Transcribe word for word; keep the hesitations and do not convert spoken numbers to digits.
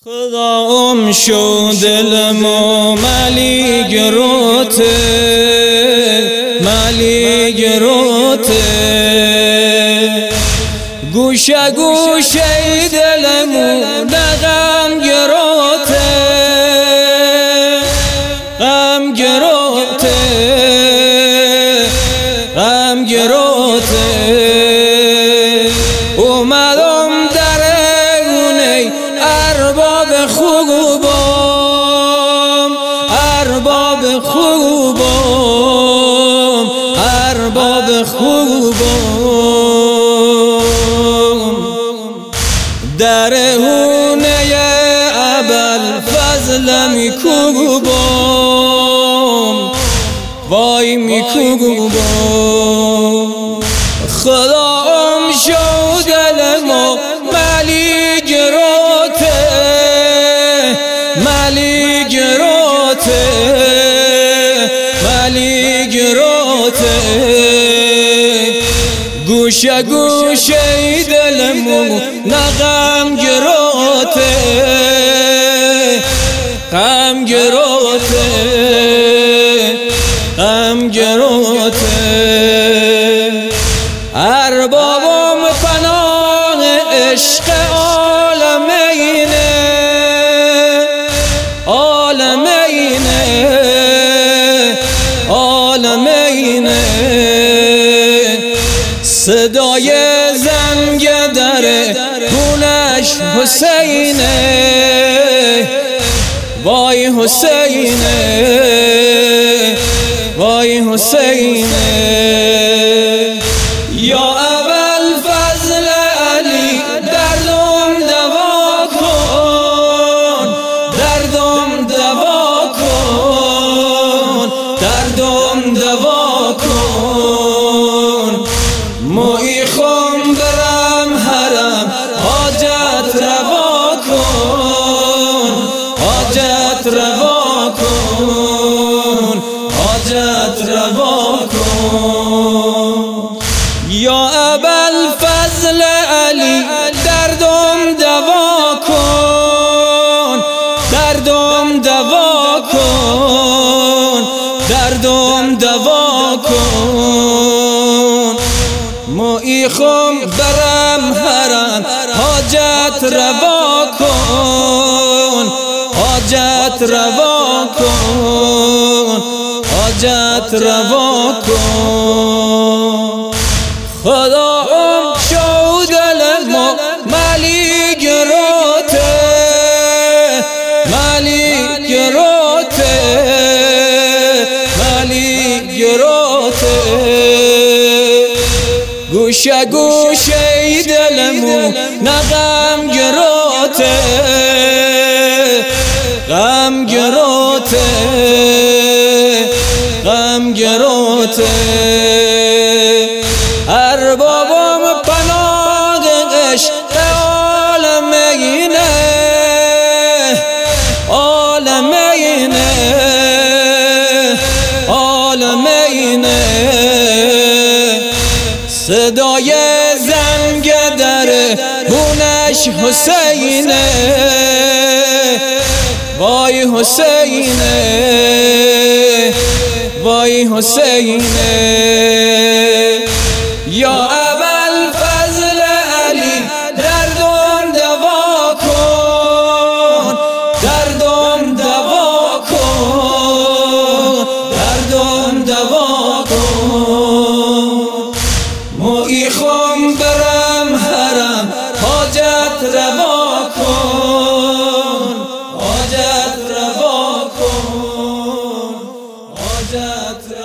خدام شو دلمو ملی گروته ملی گروته گوشه گوشه دلمو نغم گروته غم گروته غم گروته اومدم در گونه ارباب خوبم ارباب خوبم ارباب خوبم در هونه ابوالفضل میکوبم وای میکوبم خدام شو دلمو ملی گروته ملی گروته ملی گروته گوشه گوشه دلمو نغم گروته غم گروته غم گروته اربابم پناه عشق عالمینه عالمینه عالمینه صدای زنگ در خونش حسینه وای حسینه وای حسینه یا ابوالفضل علی دردم دوا کن دردم دوا کن دردم دوا کن موی خم برم حرم حاجت روا کن حاجت روا کن حاجت روا کن یا ابوالفضل علی دردم دوا کن دردم دوا کن دردم دوا کن موی خم برم حرم حاجت روا کن حاجت روا کن حاجت روا کن خدام شو دلمو ملی گروته ملی گروته ملی گروته گوشه گوشه دلمو نغم گروته غم گروته غم گروته اربابم پناه عشق عالمینه عالمینه عالمینه صدای زنگ در خونش حسینه وای حسینه وای حسینه یا ابوالفضل علی دردم دوا کن دردم دوا کن دردم دوا کن موی خم برم حرم حاجت روا کن حاجت روا کن حاجت